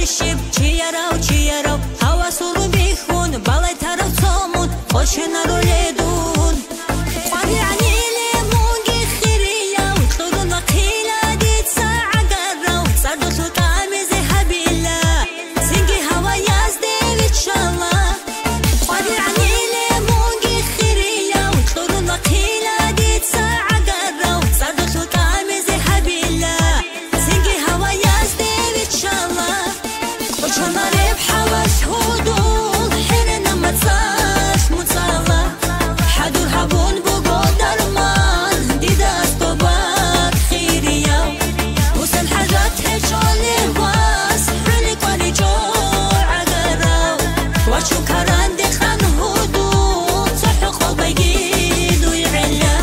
شب چیارو هواس رو بیخون بالای طرف سامون خوش نرو لیدون خواهی عنی لیمونگی خیریا طورون وقیلا دید ساعة قرو سردو تو تامیز حبیلا سنگی هوا یازده ویچالا خواهی عنی لیمونگی خیریا طورون وقیلا دید ساعة قرو سردو تو تامیز حبیلا سنگی هوا یازده ویچالا وشناري بحواس هدول حين ما تصاش متصالة حدور هبون بقو درمان دي داست وباك خيرية وصل حاجات هشولي واس حلي قالي جوع عقراو وشو كران دي خان هدول صحو قلبي جيد ويعلا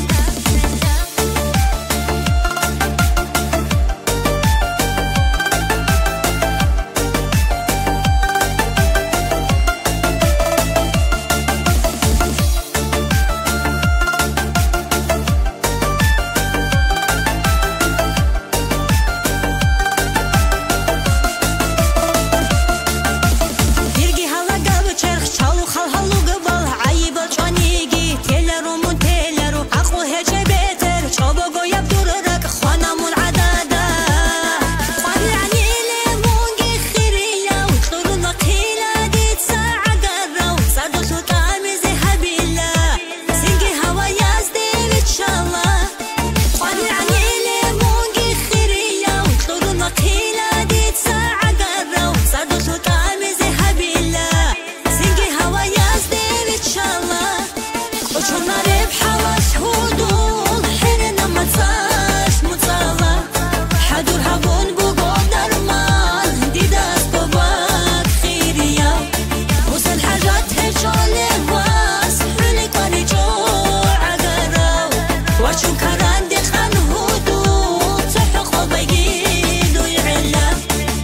وشناري بحواس هدول حين ما تصاش متصالة حدور هبون بقو درمان دي داست وباك خيرية وصل حاجات هشولي واس حلي قالي جوع عقراو وشو كران دي خان هدول صحو قلبي جيد ويعلا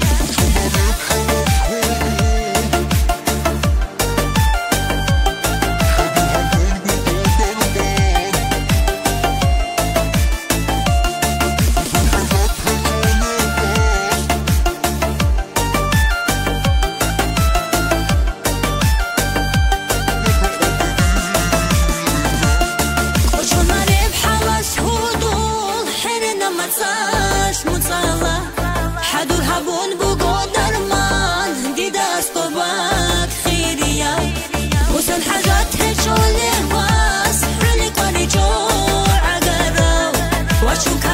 تصاش متصالة حدور هبون بقو درمان دي داست وباك خيرية وصل حاجات هشولي واس حلي قالي جوع عقراو وشو